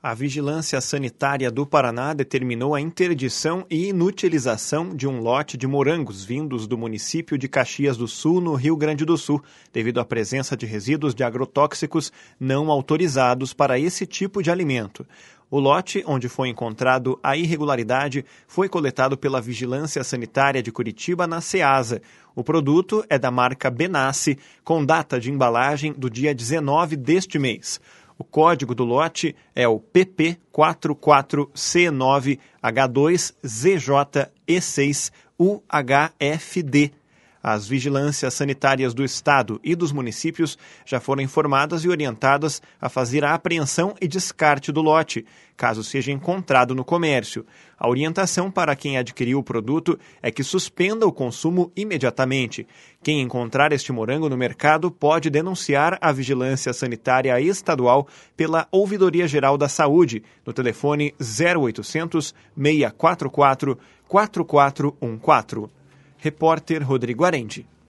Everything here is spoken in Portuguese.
A Vigilância Sanitária do Paraná determinou a interdição e inutilização de um lote de morangos vindos do município de Caxias do Sul, no Rio Grande do Sul, devido à presença de resíduos de agrotóxicos não autorizados para esse tipo de alimento. O lote, onde foi encontrado a irregularidade, foi coletado pela Vigilância Sanitária de Curitiba na Ceasa. O produto é da marca Benassi, com data de embalagem do dia 19 deste mês. O código do lote é o PP44C9H2ZJE6UHFD. As vigilâncias sanitárias do Estado e dos municípios já foram informadas e orientadas a fazer a apreensão e descarte do lote, caso seja encontrado no comércio. A orientação para quem adquiriu o produto é que suspenda o consumo imediatamente. Quem encontrar este morango no mercado pode denunciar a Vigilância Sanitária Estadual pela Ouvidoria Geral da Saúde, no telefone 0800 644 4414. Repórter Rodrigo Arendi.